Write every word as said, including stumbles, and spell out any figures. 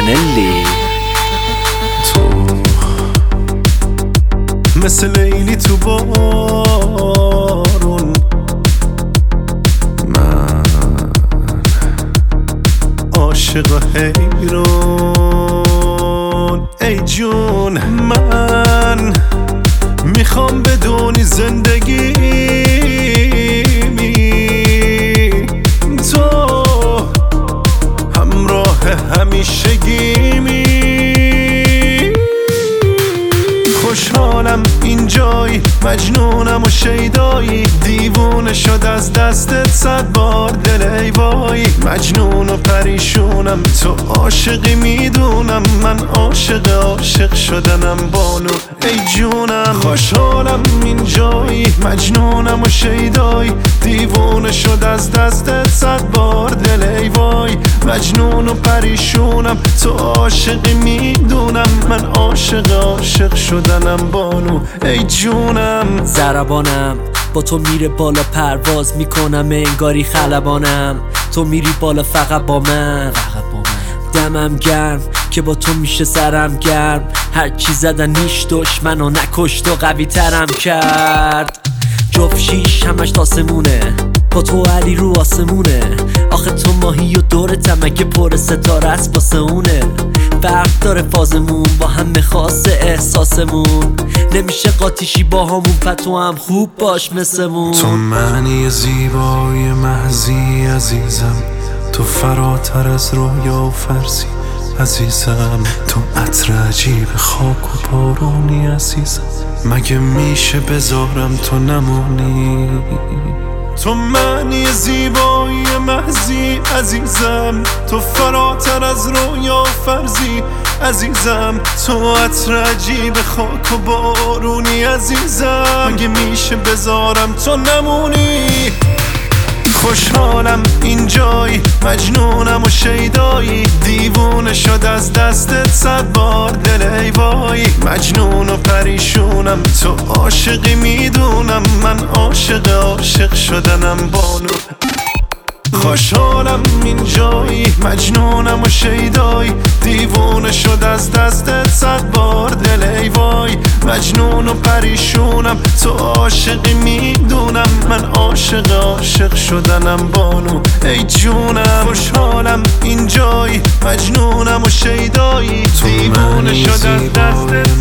منلی. تو مثل لیلی تو بارون، من عاشق حیران. ای جون من میخوام بدونی زندگی می تو همراه همیشگیمی. خوشحالم اینجایی، مجنونم و شیدایی، دیوونه شد از دستت صد بار دل ای وای. مجنون و پریشونم، تو عاشقی میدونم، من عاشق عاشق شدنم بانو ای جونم. خوشحالم اینجایی، مجنونم و شیدایی، دیوونه شد از دستت صد بار دل ای وای. مجنون و پریشونم، تو عاشقی میدونم، من عاشق عاشق شدنم بانو ای جونم. ضربانم با تو میره بالا، پرواز میکنم انگاری خلبانم. تو میری بالا فقط با من، دمم گرم که با تو میشه سرم گرم. هر چی زدن نیش دشمنو نکشت و قوی ترم کرد. جفت شیش همش تاسمونه، با تو علی رو آسمونه. آخه تو ماهی و دورتم اگه پر ستاره است واسه اونه. فرق داره فازمون با همه خاصه احساسمون، نمیشه قاطیشی با همون پتو هم خوب باش مثلمون. تو معنی زیبای محضی عزیزم، تو فراتر از رویا و فرضی عزیزم. تو عطر عجیب خاک و بارونی عزیزم، مگه میشه بذارم تو نمونی. تو معنی زیبایی محضی عزیزم، تو فراتر از رویا و فرضی عزیزم. تو عطر عجیب خاک و بارونی عزیزم، مگه میشه بذارم تو نمونی. خوشحالم اینجایی، مجنونم و شیدایی، دیوونه شد از دستت صد بار دل ای وای. مجنون و پریشونم، تو عاشقی میدونم، من عاشق عاشق شدنم بانو. خوشحالم اینجایی، مجنونم و شیدایی، دیوونه شد از دستت صد بار دل ای وای. مجنون و پریشونم، تو عاشقی میدونم، من عاشق عاشق شدنم بانو ای جونم. خوشحالم اینجایی، مجنونم و شیدایی، دیوونه شد از دستت